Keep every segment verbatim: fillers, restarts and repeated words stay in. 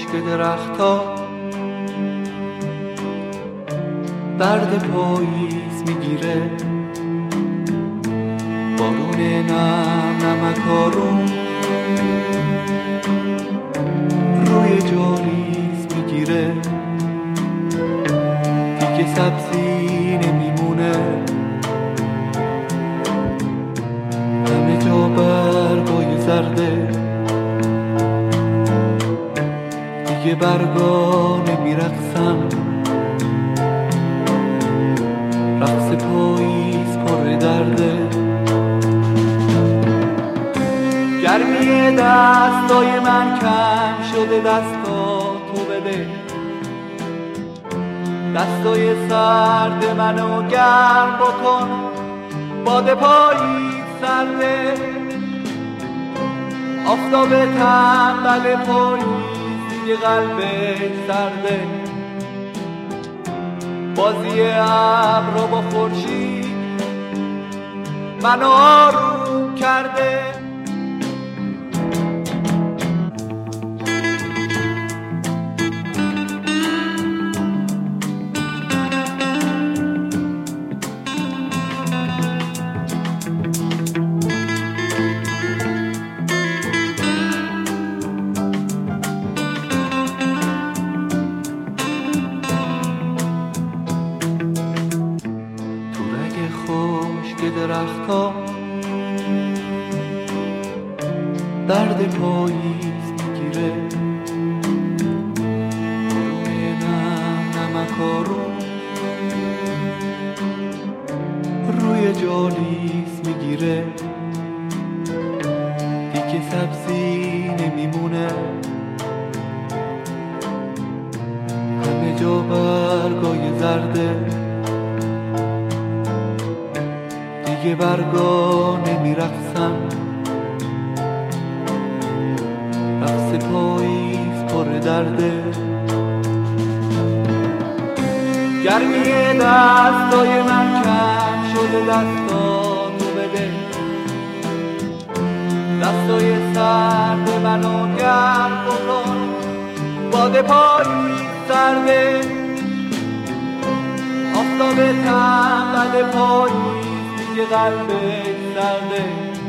خشک درخت‌ها درد پاییز میگیره، بارون نم نمکارون روی جاریز میگیره، دیگه سبزی نمیمونه، همه جا برگای زرده، دیگه برگا نمیرقصن، رقص پاییز پر درده. گرمی دستای من کم شده، دستا تو بده، دستای سرد منو گرم بکن، باد پاییز سرده، آفتاب تنبل پاییز دیگه قلبش سرده، بازی ابرا با خورشید منو آروم کرده. خشک درخت‌ها درد پاییز میگیره، روی نم نمکارون روی جالیز میگیره، دیگه سبزی نمیمونه، همه جا برگای زرده، دیگه برگا نمیرقصن، رقص پاییز پر درده. گرمی دستای من کم شده، دستا تو بده، دستای سرد منو گرم بکن، باد پاییز سرده، آفتاب تنبل پاییز دیگه قلبش سرده،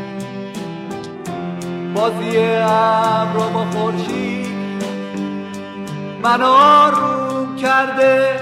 بازی ابرا با خورشید منو آروم کرده.